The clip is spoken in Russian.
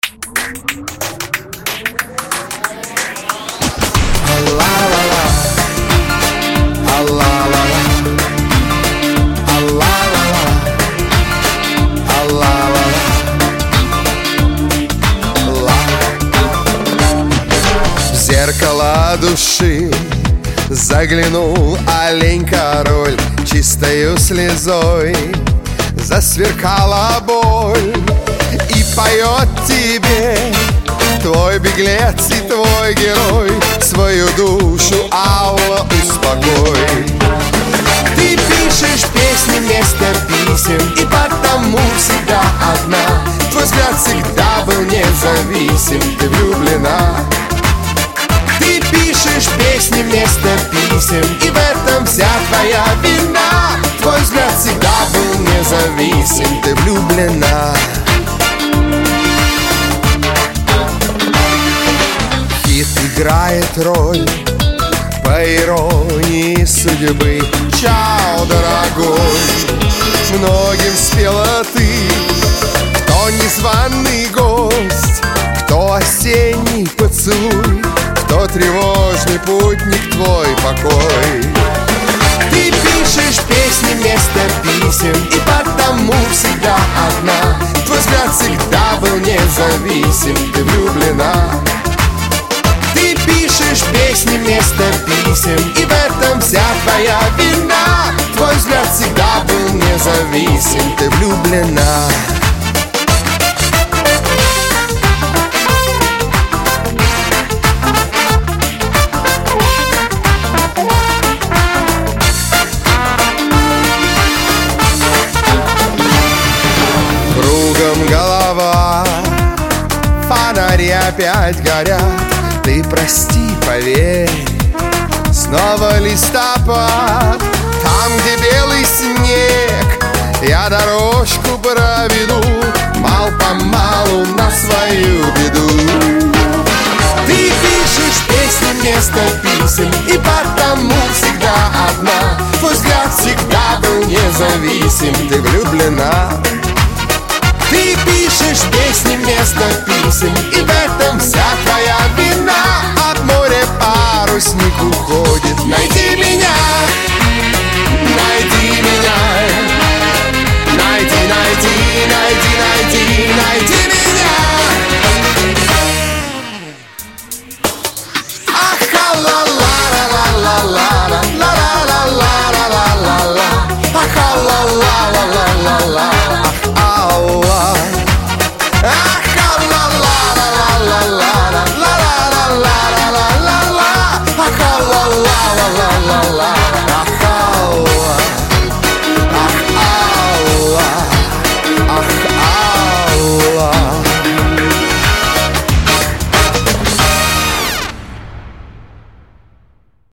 В зеркало души заглянул олень-король, чистою слезой засверкала боль. И поет тебе твой беглец и твой герой: свою душу, Алла, успокой. Ты пишешь песни вместо писем, и потому всегда одна. Твой взгляд всегда был независим, ты влюблена. Ты пишешь песни вместо писем, и в этом вся твоя вина. Твой взгляд всегда был независим, ты влюблена. Хит играет роль, по иронии судьбы. Чао, дорогой, многим спела ты. Кто незваный гость, кто осенний поцелуй, кто тревожный путник, твой покой. Ты пишешь песни вместо писем, и потому всегда одна. Твой взгляд всегда был независим, ты влюблена. Ты пишешь песни вместо писем, и в этом вся твоя вина. Твой взгляд всегда был независим, ты влюблена. Кругом голова, фонари опять горят. Ты прости, поверь, снова листопад. Там, где белый снег, я дорожку проведу, мал-помалу на свою беду. Ты пишешь песни вместо писем, и потому всегда одна. Твой взгляд всегда был независим, ты влюблена. Ты пишешь песни вместо